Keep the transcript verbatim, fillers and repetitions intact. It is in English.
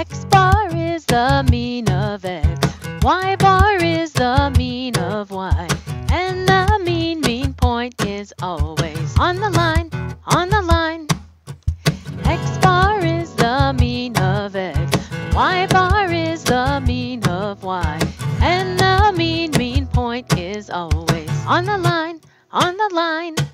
X bar is the mean of x. Y bar is the mean of y. And the mean mean point is always on the line, on the line. X bar is the mean of x. Y bar is the mean of y. And the mean mean point is always on the line, on the line.